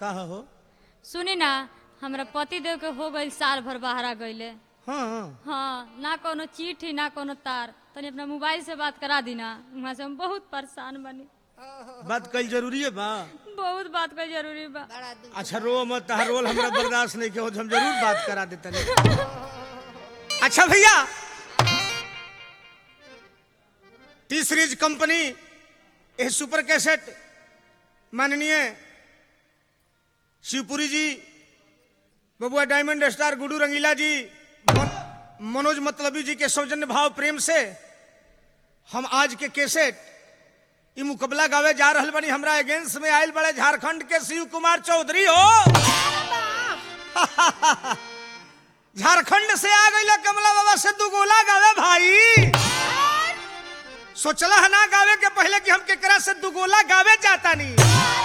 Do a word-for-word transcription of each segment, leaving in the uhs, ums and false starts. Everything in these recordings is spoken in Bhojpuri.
का हो सुनी ना हमरा पति देव के हो गई साल भर बाहर गईले। हाँ हाँ ना कोनो चिट्ठी ना कोनो तार, तनी अपना मोबाइल से बात करा दी ना, वहाँ से हम बहुत परेशान बनी। बात कल जरूरी है बा। बहुत बात का जरूरी बा। अच्छा रो मत, तहार रोल हमरा बर्दाश्त नहीं के हो, हम जरूर बात करा देते नहीं। अच्छा भैया, टी सीरीज कंपनी ये सुपर कैसेट माननीय शिवपुरी जी, बबुआ डायमंड स्टार गुडू रंगीला जी, मनोज मतलबी जी के सौजन्य भाव प्रेम से हम आज के कैसेट ये मुकबला गावे जा रहल बनी। हमरा अगेंस्ट में आयल बड़े झारखंड के शिव कुमार चौधरी हो। झारखंड से आ गई कमला बाबा से दू गोला गावे भाई। सोचला है ना गावे के पहले कि हम केकरा से दू गोला गावे जाता नहीं।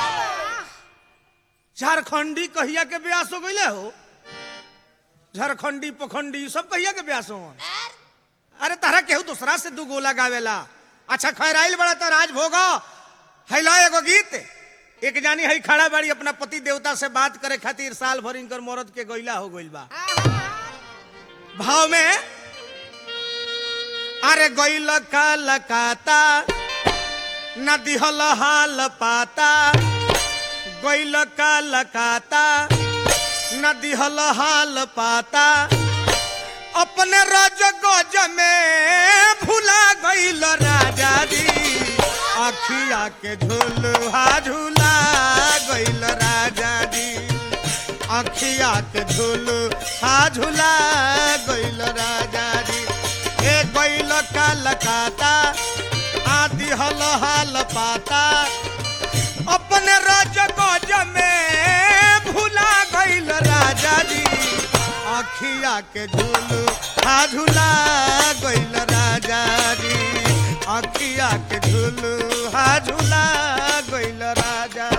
झारखंडी कहिया के ब्यास हो गईले हो, झारखंडी पखंडी सब कहिया के ब्यास हो। अरे तारा केहू दूसरा से दू गोला गावेला। अच्छा खैर आइल बड़ा तो राज भोगा हैला एगो गीत। एक जानी है खड़ा बाड़ी अपना पति देवता से बात करे खातिर, साल भर इनकर मरद के गईला हो गइल बा। भाव में अरे गईल का लकाता न दिहल हाल पाता, गईल का लकाता न दिहल हाल पाता, अपने रज गज में भुला गईल राजा जी, अखिया के झूलहा झूला गईल राजा जी, अखिया के झूलहा झूला गईल राजा जी। ए गईल का लकाता आदि हल हाल पाता, अपने रज गज में भुला गईल राजा जी, अखिया के झूलू हा झूला गईल राजा जी, अखिया के झूलू हा झूला गईल राजा।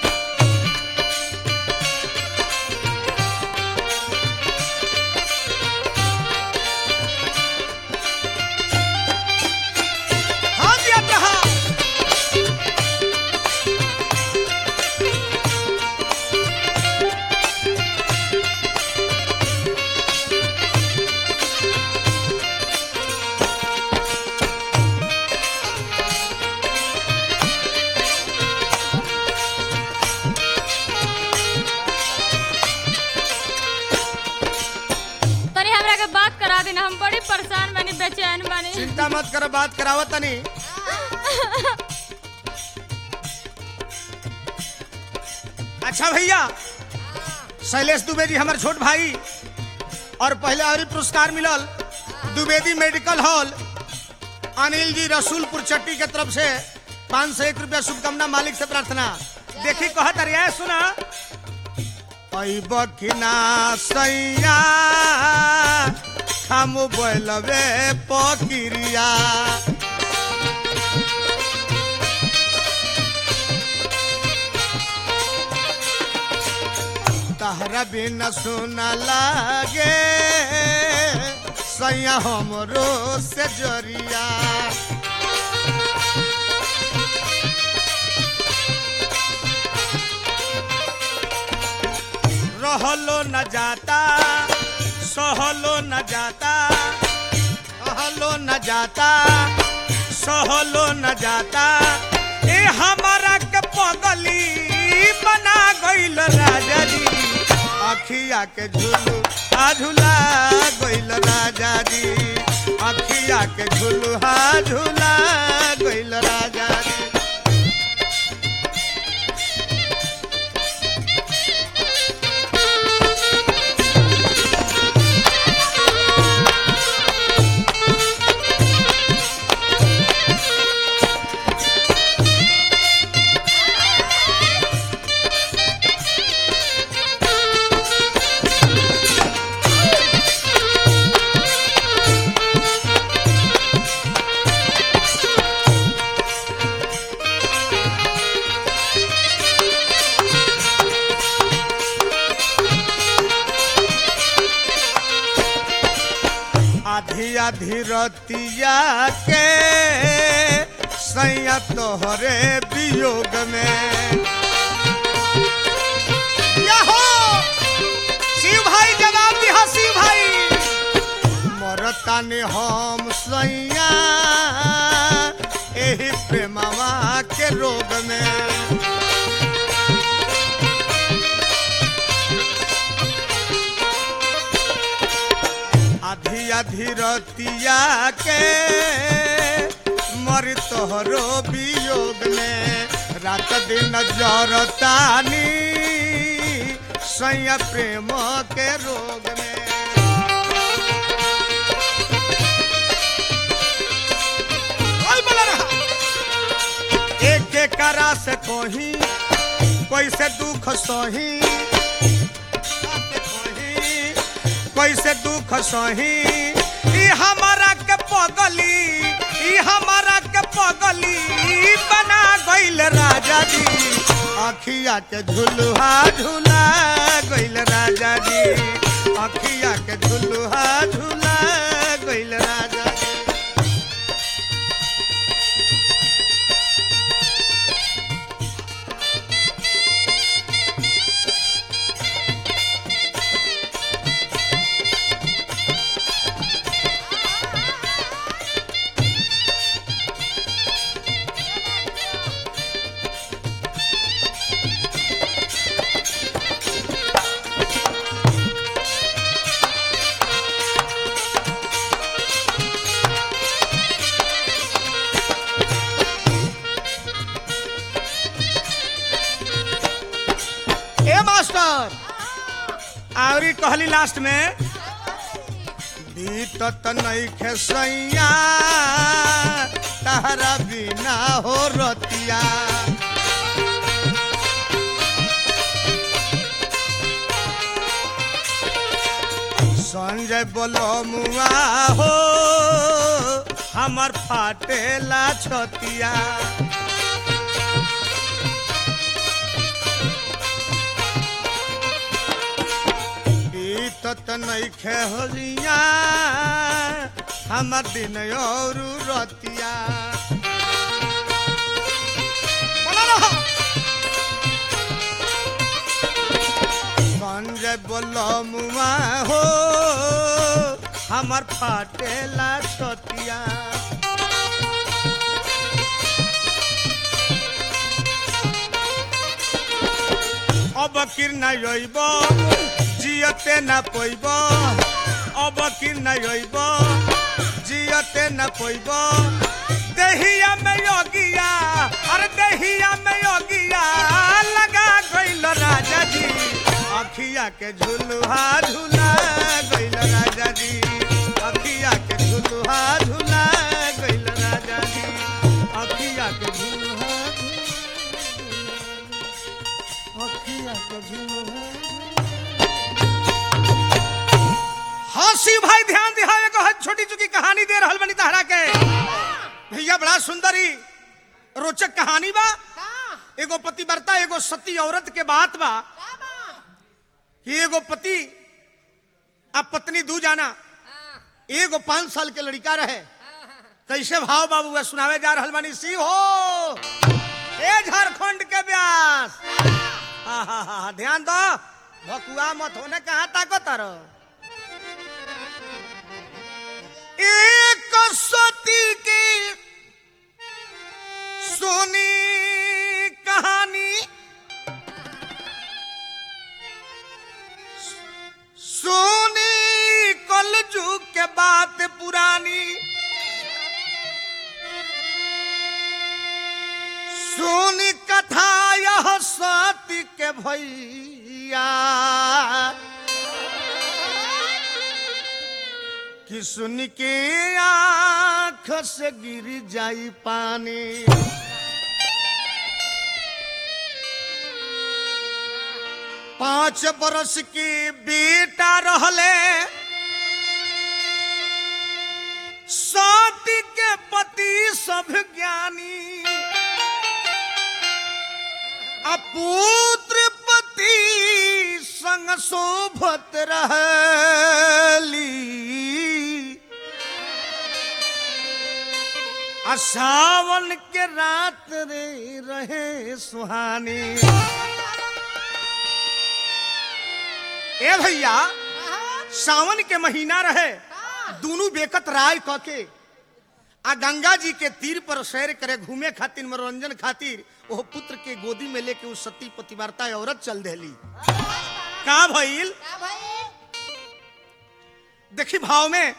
हाँ जी अब्राहम बात करा देना, हम बड़ी परेशान बनी, बेचैन बनी। चिंता मत कर, बात करावत तनी। अच्छा भैया, शैलेश द्विवेदी हमारे छोट भाई और पहले और पुरस्कार मिलल द्विवेदी मेडिकल हॉल अनिल जी रसूलपुर चट्टी के तरफ से पाँच सौ एक रुपया शुभकामना, मालिक से प्रार्थना। देखी कहत अरे सुना बकिना सैया हम बोलबे पकिरिया, तहरा बिना सुन लागे सैया हमरो से जरिया, रहलो न जाता सहलो न जाता, सहलो न जाता सहलो न जाता, ए हमारा के पगली बना गईल राजा जी, अखिया के झूलू हा झूला गईल राजा जी, अखिया के झूलू हा झूला गईल राजा जी। आधी आधी रतिया के सैया तोहरे वियोग में, ताने हम सैया एही प्रेमवा के रोग में। आधी आधी रतिया के मर तोहरो वियोग में रात दिन जरतानी सैया प्रेम के रोग में। एक एक करा से कोही कैसे दुख सोही कैसे दुख सोही ई हमारा के पगली ई हमारा के पगली बना गइल राजा जी अखिया के झुलुहा झुला गइल राजा जी अखिया के झुलुहा झुला गइल राजा जी। आवरी कहली लास्ट में बीतत नइखे सैया तहरा बिना हो रतिया। संजय बोलो मुआ हो हमर फाटेला छतिया। बीतत नइखे होलिया हमर दिन और रतिया। संजय बोलो मुआ हो हमर फाटेला छतिया। अब किरना योइब जियते न पइब अब किरना योइब जियते न पइब देहिया में योगिया अरे देहिया में योगिया लगा गइल राजा जी अखिया के झुलुहा झुला गइल राजा जी अखिया के झुलुहा झुला गइल राजा जी अखिया के झुलुहा अखिया के झुलुहा। हंसी भाई ध्यान दिहावे को छोटी चुकी कहानी दे रहल बनी तहरा के भैया बड़ा सुंदरी रोचक कहानी बा। एगो पतिव्रता एगो सती औरत के बात बा कि एगो पति अब पत्नी दू जाना एगो पांच साल के लड़का रहे कैसे भाव बाबू सुनावे जा रहल बानी सी हो ए झारखंड के व्यास। हाँ हाँ हाँ ध्यान दो भकुआ मत होने कहाँ ताकत रहो। एक सती की सोनी कहानी सोनी कलजुग के बात पुरानी सोनी कथा यह सती के भैया कि सुन के आँख से गिर जाई पानी। पांच बरस की बेटा रहले सती के पति सब ज्ञानी अपुत्र पति संग शोभत रहली सावन के रात रे रहे सुहानी। ए भैया सावन के महीना रहे दोनों बेकत राय क के आ गंगा जी के तीर पर सैर करे घूमे खातिर मनोरंजन खातिर वो पुत्र के गोदी में लेके उस सती पतिव्रता औरत चल देली। का भइल देखी भाव में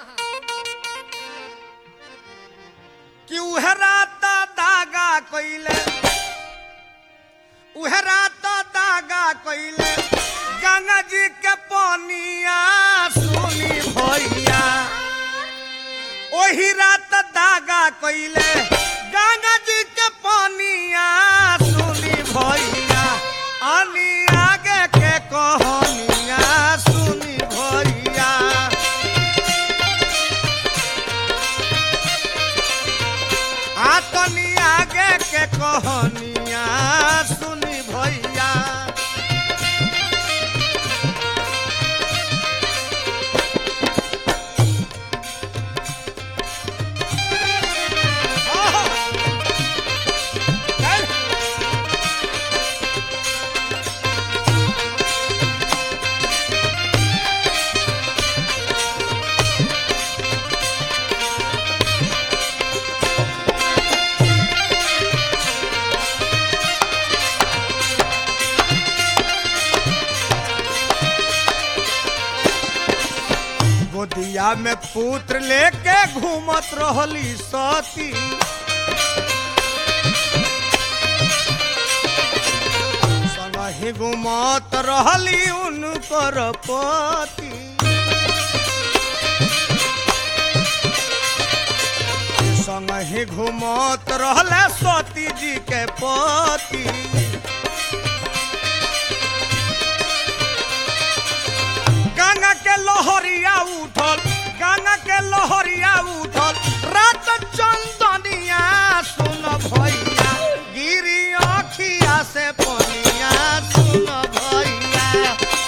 कि उह रात दागा कइले उह रात दागा कइले गंगा जी के पानिया सुनी भैया ओही रात दागा कइले गंगा जी के पानिया सुनी भैया अनी आगे के कहानिया सुनी भैया आतनी आगे के कहानिया सुनी भैया गोदिया में पुत्र लेके घूमत रहली सती संगहि घूमत रहली उनकर पति संगहि घूमत रहले सती जी के पति गंगा के लहरिया उठल गंगा के लहरिया उठल रात चंदनिया सुन भैया गिरी अखिया से पनिया सुन भैया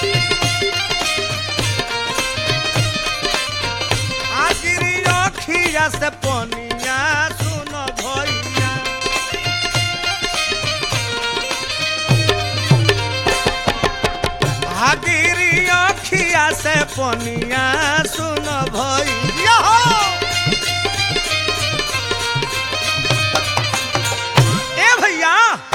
आ गिरी अखिया से पनिया सुन भैया आ गिरी अखिया से पनिया सुन भैया ए भैया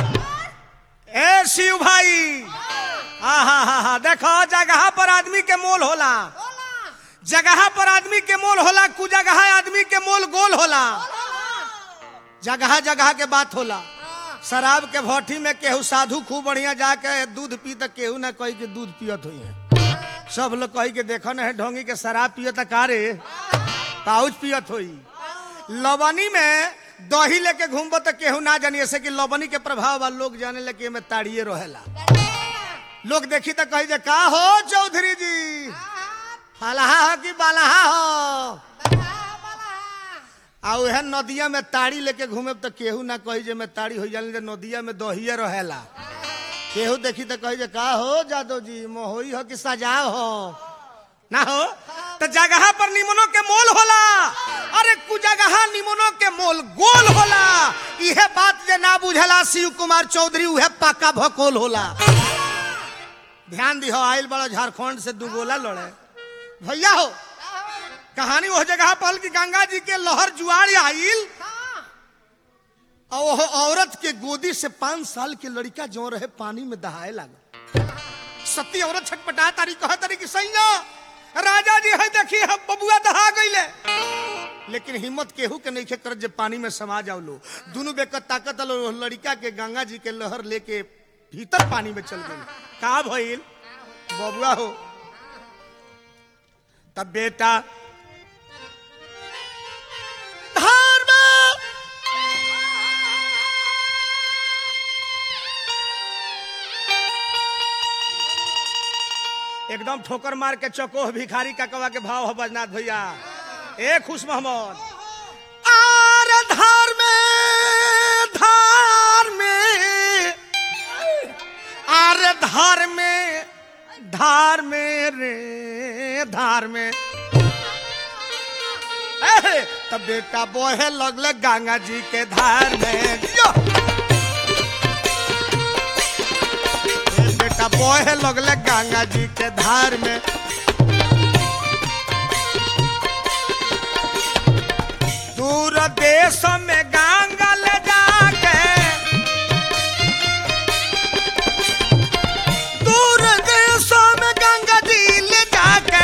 ए शिव भाई आहा हा हा देखो जगह पर आदमी के मोल होला जगह पर आदमी के मोल होला कु जगह आदमी के मोल गोल होला जगह जगह के बात होला शराब के भट्टी में केहू साधु खूब बढ़िया जाके दूध पी तो केहू ना कही के दूध पियत हुई है सब लोग कही के देखो ना है ढोंगी के शराब पियत कारे पाउच पियत हुई लवनी में दही लेके घूमबो तो केहू ना जानी ऐसे कि लवनी के प्रभाव वाला लोग जाने लगे में ताड़िए रहेला लोग देखी तो कही जे का हो चौधरी जी फलाहा हो कि बालाहा हो आ उहे नदिया में ताड़ी लेके घूमे तो केहू ना कही जे में ताड़ी हो जाने नदिया में दहिए रहेला केहू देखी तो कही जे का हो जादव जी मोहई हो कि सजाव हो ना हो तो जगह पर निमनों के मोल होला अरे कु जगह निमनों के मोल गोल होला इहे बात जे ना बुझला शिव कुमार चौधरी उहे पक्का भकोल होला ध्यान दिहो आइल बड़ा झारखंड से दू गोला लड़े भैया हो कहानी वो जगह पर कि गंगा जी के लहर जुआर आइल और वो औरत के गोदी से पांच साल के लड़का जो रहे पानी में दहाए लगा सती औरत छटपटा तारी कह तारी कि सैया राजा जी है देखिए हम बबुआ दहा गईले लेकिन हिम्मत केहू के नहीं कर जे पानी में समा जाओ लो दोनों बेकत ताकत लो लड़का के गंगा जी के लहर लेके भीतर पानी में चल गई का भइल बबुआ हो तब बेटा धार में एकदम ठोकर मार के चकोह भिखारी का कवा के भाव हो बजनाथ भैया ए खुश मोहम्मद आर धार में धार में आर धार में धार में रे धार में तब बेटा बोहे लगले गंगा जी के धार में बेटा बोहे लगले गंगा जी के धार में देश में गंगा ले जाके दूर देशों में गंगा जी ले जाके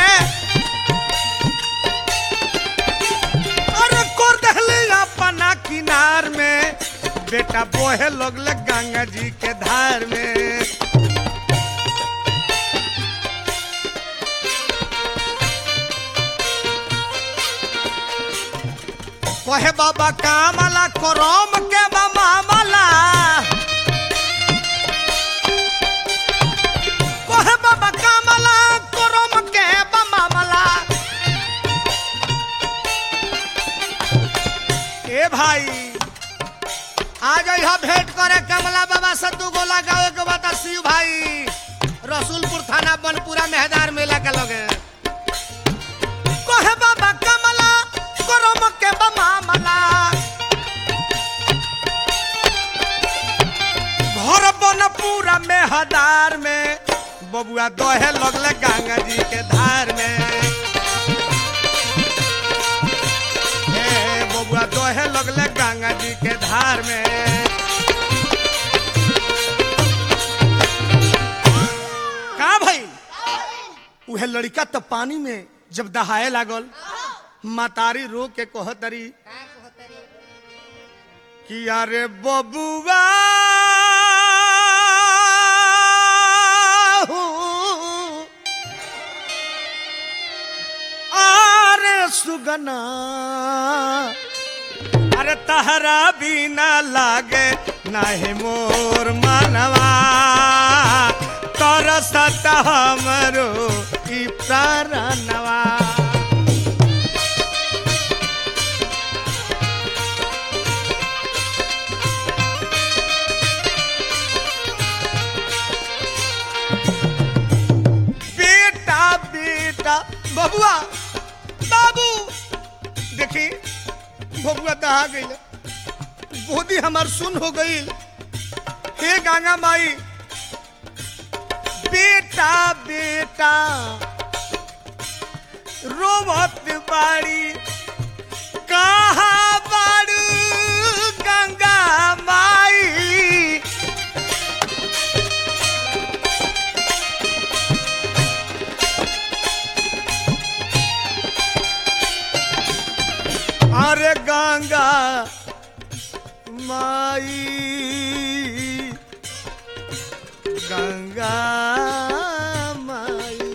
अरे कर दहले अपना किनार में बेटा बोहे लोग ले गंगा जी के धार में। कहे बाबा कामला करम के मामला कहे बाबा कामला करम के मामला। ए भाई आज यहाँ भेंट करे कमला बाबा से दू गोला गावे के बता शिव भाई रसूलपुर थाना बनपुरा मेहदार मेला के लगे। कहे बाबा कमला करम के मामला घर बनपुरा मेहदार में बबुआ दोहे लगले गंगा जी के धार में। हे बबुआ दोहे लगले गंगा जी के धार में। का भाई उहे लड़का तो पानी में जब दहाए लागल मातारी रो के कहतरी कि अरे बबुआ अरे सुगना अरे तहरा बिना लागे नाही मोर मनवा तरसत हमरो ई प्राणवा। बबुआ बाबू देखी बबुआ दहा गई गोदी हमार सुन हो गई। हे गंगा माई बेटा बेटा रोवत बाड़ी कहाँ बाड़ू गंगा माई। अरे गंगा माई गंगा माई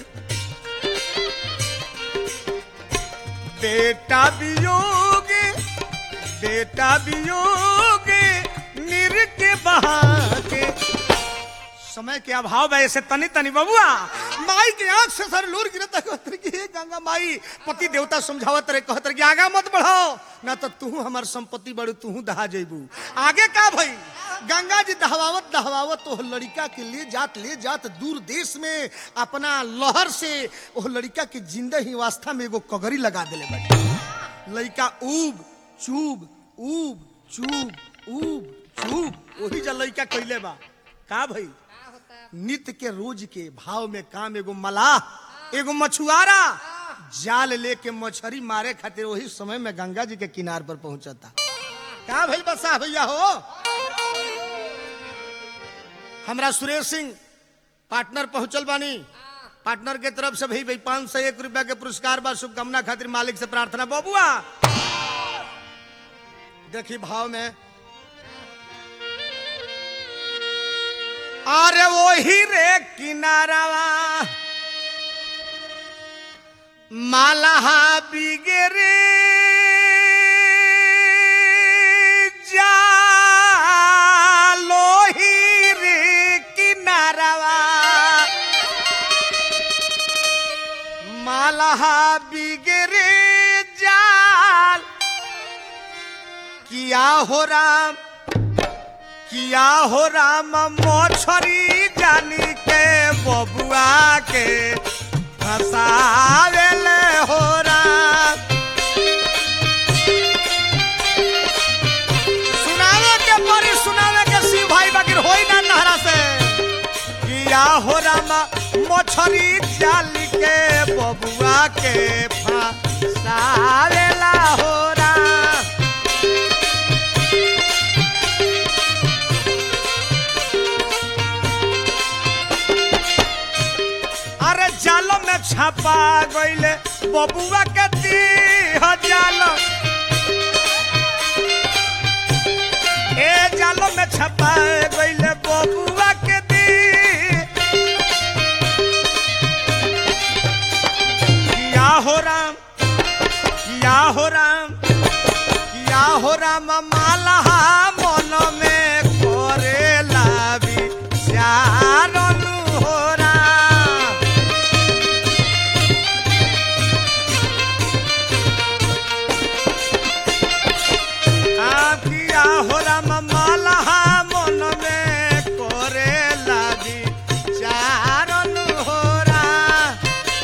बेटा वियोग बेटा वियोग निर के बहा के। समय के अभाव है ऐसे तनी तनी बबुआ माई के आंख से सर लूर गिरता कहतर कि हे गंगा माई पति देवता समझावत रहे कहतर कि आगा मत बढ़ाओ ना तो तू हमार संपत्ति बड़ू तू दहा जेबू। आगे का भाई गंगा जी दहवावत दहवावत तो लड़का के ले जात ले जात दूर देश में अपना लहर से वो लड़का के जिंदा ही वास्ता में एगो कगरी लगा देले बड़े। लड़का उब चूब उब चूब उब चूब वही जा लड़का कइले बा। का भाई नित्य के रोज के भाव में काम एगो मलाह एगो मछुआरा जाल लेके मछली मारे खातिर वही समय में गंगा जी के किनार पर पहुंचता। का भाई बसा भैया हो हमरा सुरेश सिंह पार्टनर पहुंचल बानी। पार्टनर के तरफ से भाई भाई पांच सौ एक रुपया के पुरस्कार बा शुभकामना खातिर मालिक से प्रार्थना। बबुआ देखी भाव में अरे वो ही रे किनारावा मालहा बिगरे जालो ही रे किनारावा मालहा बिगरे जाल किया हो राम किया हो राम मोछरी जानी के बबुआ के फसावेले हो राम। सुनावे के परी सुनावे के शिव भाई बाकी होई ना नहरा से किया हो राम मोछरी जानी के बबुआ के फसावेला हो राम। छपा गइले बबुआ के दी जालो ए जालो में छपा गइले बबुआ के दी किया हो राम किया हो राम किया हो राम माला मन में करेला विचार हो राम आप किया हो राम माला मन में करेला विचार हो राम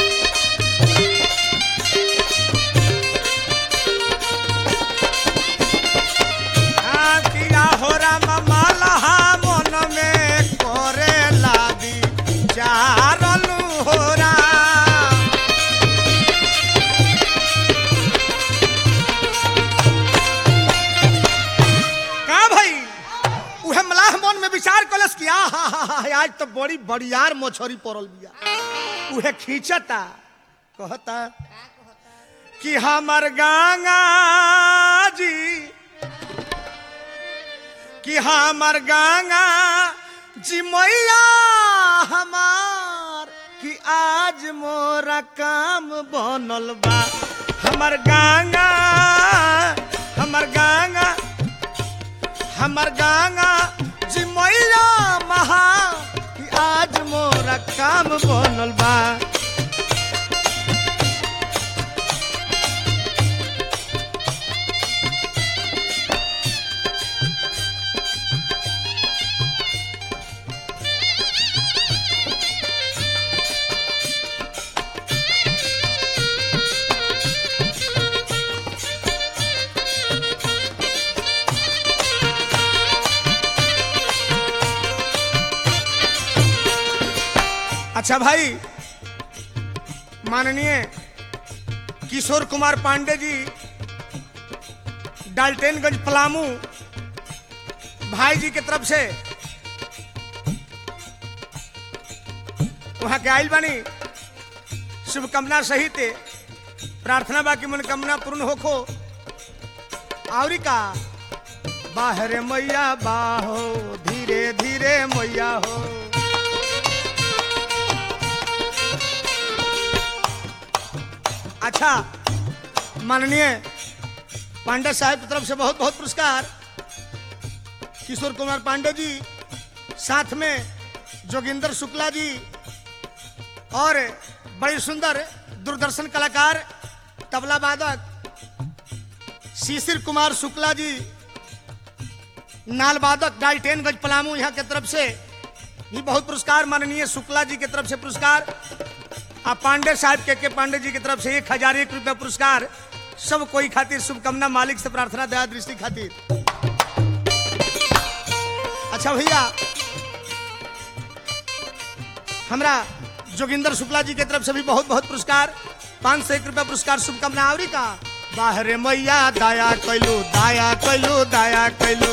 आप किया हो राम माला मन में करेला विचार हो राम का भाई उहे मलाह मन में विचार कलस किया हा हा हा आज तो बड़ी बड़ियार मछरी पड़ल बिया उहे खींचता कहता कि हमर गंगा जी कि हमर गंगा जी मैया हमार कि आज मोरा काम बनल बा हमर गंगा हमर गंगा हमर गंगा जी मैया महा कि आज मोरा काम बनल बा अच्छा भाई माननीय किशोर कुमार पांडे जी डाल्टनगंज पलामू भाई जी की तरफ से वहां के आइल बानी शुभकामना सहित प्रार्थना बा की मनोकामना पूर्ण होखो आवरी का बाहर मैया बाहो धीरे धीरे मैया हो अच्छा माननीय पांडे साहब की तरफ से बहुत बहुत पुरस्कार किशोर कुमार पांडे जी साथ में जोगिंदर शुक्ला जी और बड़ी सुंदर दूरदर्शन कलाकार तबला वादक शिशिर कुमार शुक्ला जी नाल वादक डाल्टनगंज पलामू यहाँ की तरफ से भी बहुत पुरस्कार माननीय शुक्ला जी की तरफ से पुरस्कार आ पांडे साहब के के पांडे जी की तरफ से एक हजार एक रुपया पुरस्कार सब कोई खातिर शुभकामना मालिक से प्रार्थना दया दृष्टि खातिर। अच्छा भैया हमरा जोगिंदर शुक्ला जी की तरफ से भी बहुत बहुत पुरस्कार पाँच सौ एक रुपया पुरस्कार शुभकामना आवरी का बाहरे मैया दया कैलू दया कैलू दया कैलू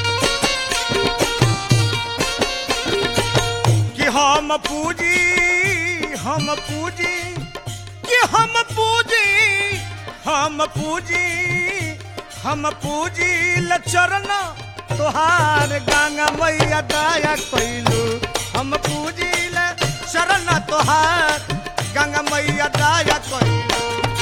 कि हम पूजी हम पूजी कि हम पूजी हम पूजी हम पूजी लचरण तोहार गंगा मैया दया कैलू हम पूजी लचरण तोहार गंगा मैया दया कैलू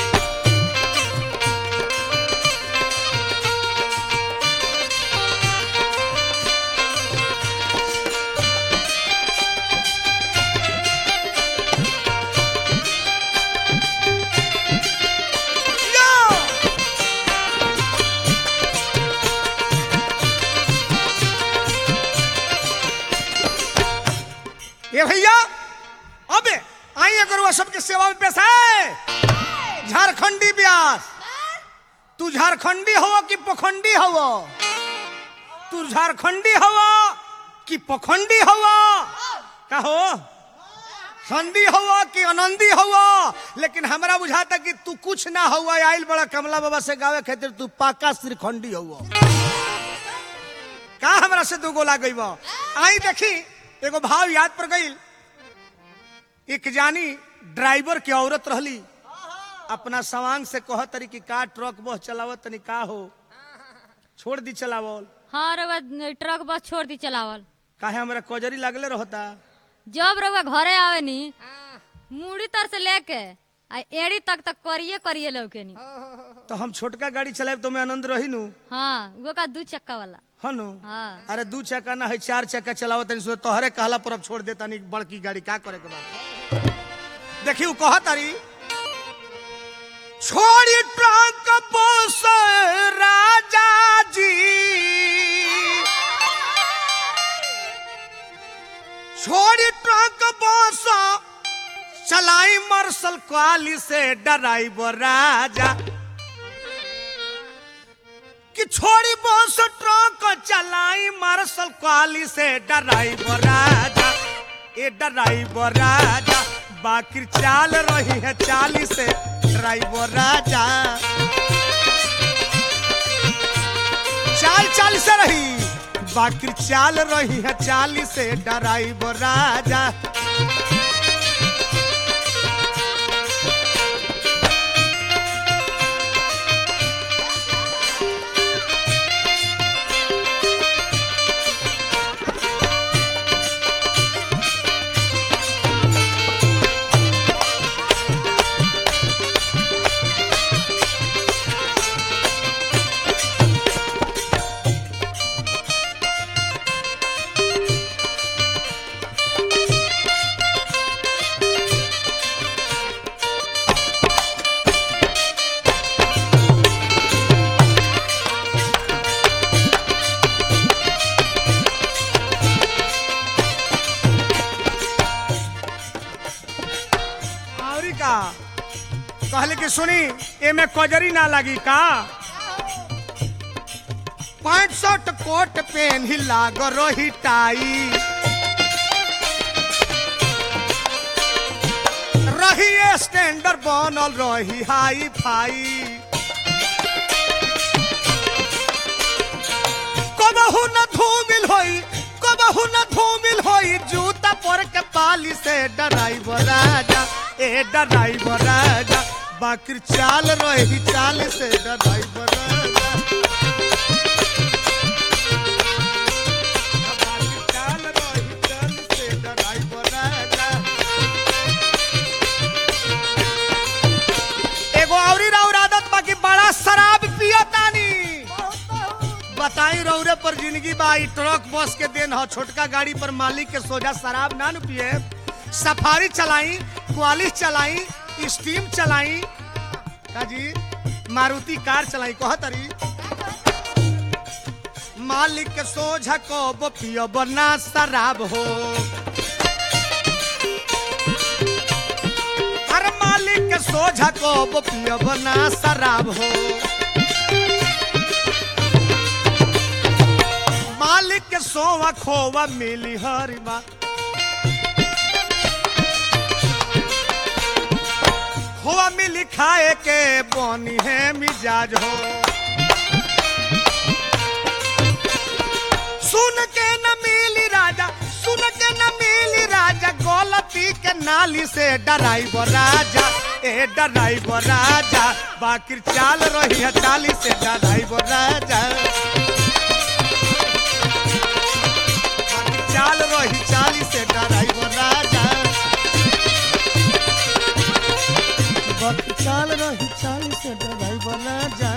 ये भैया अबे आइए करो सबके सेवा में पेश है झारखंडी व्यास तू झारखंडी हो कि पखंडी हो तू झारखंडी हो कि पखंडी हो कहो संदी हो कि आनंदी हो लेकिन हमरा बुझाता कि तू कुछ ना हो आइल बड़ा कमला बाबा से गावे खातिर तू पाका श्रीखंडी हो का हमरा से दो गोला गई आई देखी एगो भाव याद पर गई एक जानी ड्राइवर की औरत रहली अपना सवांग से कह तरी कि का ट्रक बस चलावत तनी का हो छोड़ दी चलावल। हाँ रउआ ट्रक बस छोड़ दी चलावल। काहे हमरा कजरी लागले रहता। जब रउआ घरे आवे नी मुड़ी तर से लेके आ एड़ी तक तक करिए करिए लौके नी। तो हम छोटका गाड़ी चलाए तो मैं आनंद रही नु। हाँ वो का दू चक्का वाला। हाँ नु। हाँ। अरे दू चक्का ना है चार चक्का चलावत तनी सो तोहरे कहला पर अब छोड़ देता नहीं बड़की गाड़ी का करे के बाद। देखी उ कह तारी छोड़ी ट्रक बस राजा जी छोड़ी ट्रक बस चलाई मार्शल क्वाली से ड्राइवर राजा कि छोड़ी बस ट्रक चलाई मार्शल क्वाली से ड्राइवर राजा ए ड्राइवर राजा बाकी चाल रही है चालीस से ड्राइवर राजा चाल चाल से रही बाकी चाल रही है चालीस से ड्राइवर राजा। कहले कि सुनी ए में कजरी ना लगी का पैंसठ कोट पेन ही लाग रही टाई रही स्टैंडर्ड बनल रही हाई फाई कबहू न धूमिल होई कबहू न धूमिल होई जूता पर के पाली से ड्राइवर राजा ए ड्राइवर राजा बाकी चाल रही चाल से ड्राइवर राजा बाकी चाल रही चाल से ड्राइवर राजा। एगो औरी राउर आदत बाकी बड़ा शराब पिया तानी बताई रौरे पर जिंदगी बा ट्रक बस के दिन हो छोटका गाड़ी पर मालिक के सोजा शराब ना न पिए सफारी चलाई क्वालिस चलाई स्टीम चलाई काजी मारुति कार चलाई कह तरी मालिक के सोझा को पियब ना शराब हो अरे मालिक के सोझा को पियब ना शराब हो मालिक के सोवा खोवा मिली हरी बात खोवा मिली खाए के बनी है मिजाज हो सुन के न मिली राजा सुन के न मिली राजा गलती के नाली से ड्राइवर राजा ए ड्राइवर राजा बाकी चाल रही है चाली से ड्राइवर राजा बाकी चाल रही चाली से ड्राइवर राजा बाकी चाल रही चाल से ड्राइवर राजा।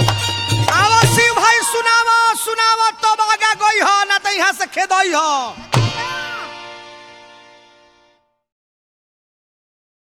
आवा शिव भाई सुनावा सुनावा तब आगे गई हो ना तो यहाँ से खेदई हो।